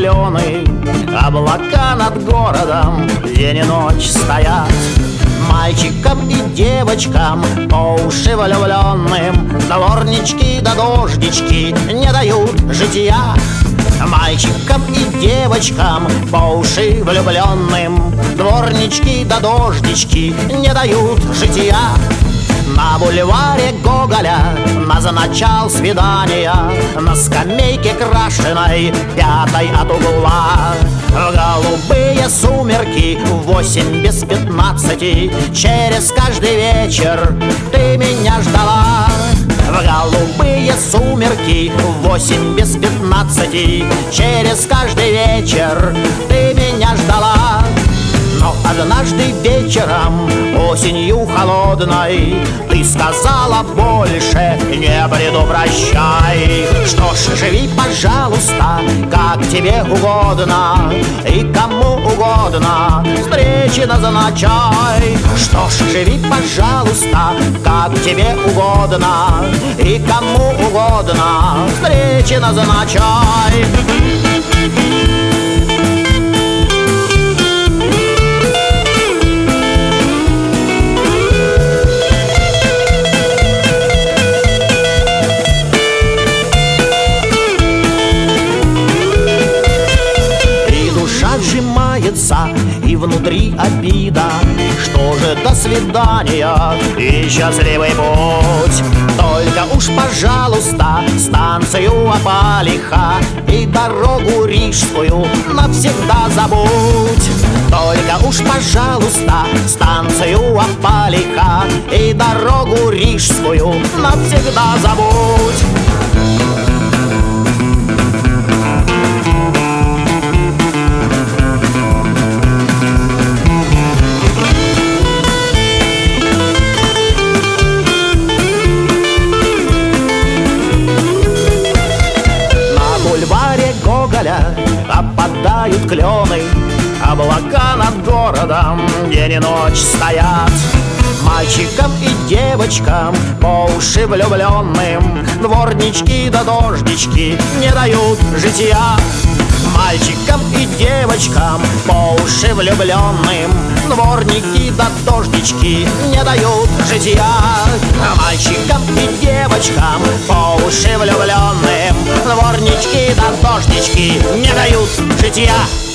клены, облака над городом день и ночь стоят. Мальчикам и девочкам, по уши влюбленным, дворнички да дождички не дают жития. Мальчикам и девочкам, по уши влюбленным, дворнички да дождички не дают жития. На бульваре Гоголя назначал свидания на скамейке крашеной, пятой от угла. В голубые сумерки, в 8 без 15, через каждый вечер ты меня ждала. В голубые сумерки, в 8 без 15, через каждый вечер ты меня ждала. Но однажды вечером, осенью холодной, ты сказала: больше не предупреждай. Что ж, живи, пожалуйста, как тебе угодно, и кому угодно встречи назначай. Что ж, живи, пожалуйста, как тебе угодно, и кому угодно встречи назначай. Сжимается, и внутри обида. Что же, до свидания и счастливый путь. Только уж, пожалуйста, станцию Апалиха и дорогу рижскую навсегда забудь. Только уж, пожалуйста, станцию Апалиха и дорогу рижскую навсегда забудь. Опадают клены, облака над городом день и ночь стоят. Мальчикам и девочкам, по уши влюбленным, дворнички да дождички не дают жития. Мальчикам и девочкам, по уши влюбленным, дворники да дождички не дают жития. Мальчикам и девочкам, по уши влюбленным, дворнички да дождички не дают жития.